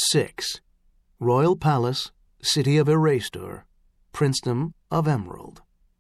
6. Royal Palace, City of Erastur, Princedom of Emerald.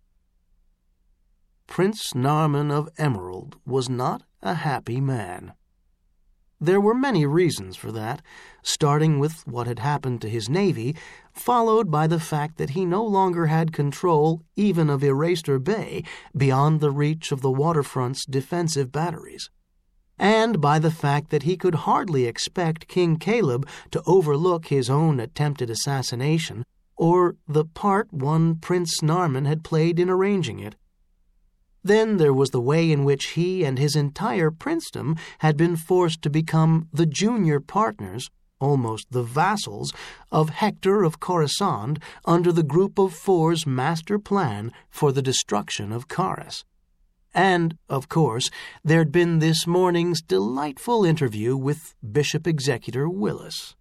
Prince Narman of Emerald was not a happy man. There were many reasons for that, starting with what had happened to his navy, followed by the fact that he no longer had control even of Erastur Bay beyond the reach of the waterfront's defensive batteries, and by the fact that he could hardly expect King Caleb to overlook his own attempted assassination or the part one Prince Narman had played in arranging it. Then there was the way in which he and his entire princedom had been forced to become the junior partners, almost the vassals, of Hector of Coruscant under the Group of Four's master plan for the destruction of Caris. And, of course, there'd been this morning's delightful interview with Bishop Executor Willis.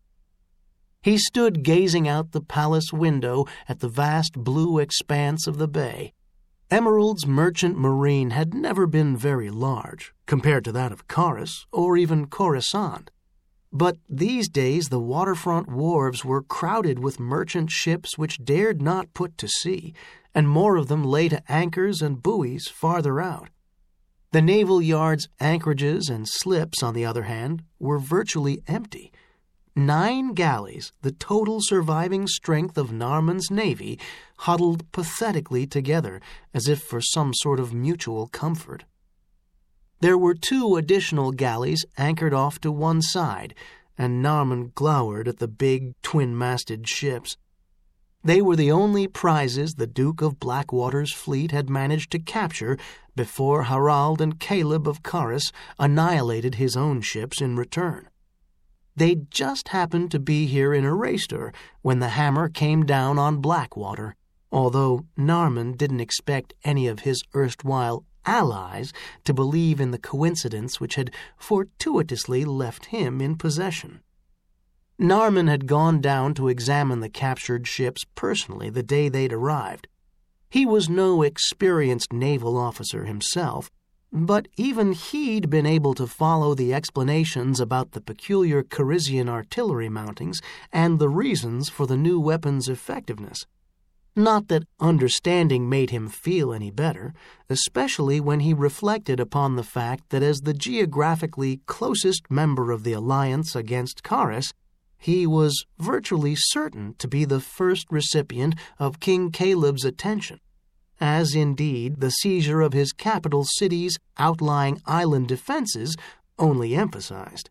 He stood gazing out the palace window at the vast blue expanse of the bay. Emerald's merchant marine had never been very large, compared to that of Caris or even Coruscant. But these days the waterfront wharves were crowded with merchant ships which dared not put to sea, and more of them lay to anchors and buoys farther out. The naval yards' anchorages and slips, on the other hand, were virtually empty. 9 galleys, the total surviving strength of Narman's navy, huddled pathetically together as if for some sort of mutual comfort. There were 2 additional galleys anchored off to one side, and Narman glowered at the big twin-masted ships. They were the only prizes the Duke of Blackwater's fleet had managed to capture before Harald and Caleb of Caris annihilated his own ships in return. They just happened to be here in Erastur when the hammer came down on Blackwater, although Narman didn't expect any of his erstwhile allies to believe in the coincidence which had fortuitously left him in possession. Narman had gone down to examine the captured ships personally the day they'd arrived. He was no experienced naval officer himself, but even he'd been able to follow the explanations about the peculiar Carisian artillery mountings and the reasons for the new weapon's effectiveness. Not that understanding made him feel any better, especially when he reflected upon the fact that as the geographically closest member of the alliance against Caris, he was virtually certain to be the first recipient of King Caleb's attention, as indeed the seizure of his capital city's outlying island defenses only emphasized.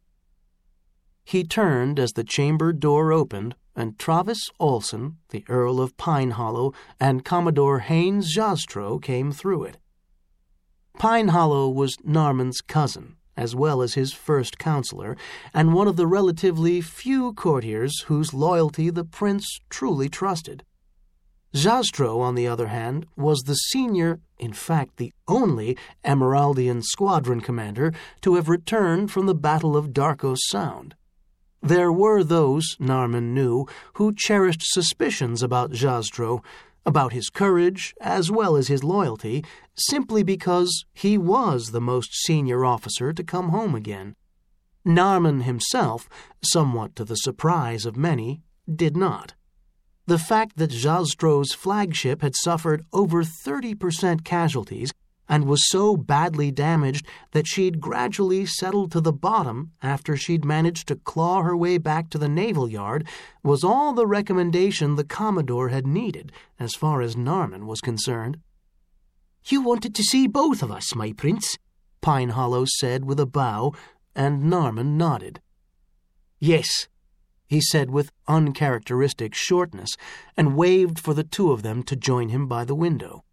He turned as the chamber door opened, and Travis Olsen, the Earl of Pinehollow, and Commodore Haynes Jastrow came through it. Pinehollow was Narman's cousin, as well as his first counselor, and one of the relatively few courtiers whose loyalty the prince truly trusted. Jastrow, on the other hand, was the senior, in fact the only, Emeraldian squadron commander to have returned from the Battle of Darkos Sound. There were those, Narman knew, who cherished suspicions about Jastrow, about his courage as well as his loyalty, simply because he was the most senior officer to come home again. Narman himself, somewhat to the surprise of many, did not. The fact that Jastrow's flagship had suffered over 30% casualties and was so badly damaged that she'd gradually settled to the bottom after she'd managed to claw her way back to the naval yard was all the recommendation the Commodore had needed as far as Narman was concerned. "You wanted to see both of us, my prince," Pinehollow said with a bow, and Narman nodded. "Yes," he said with uncharacteristic shortness, and waved for the 2 of them to join him by the window.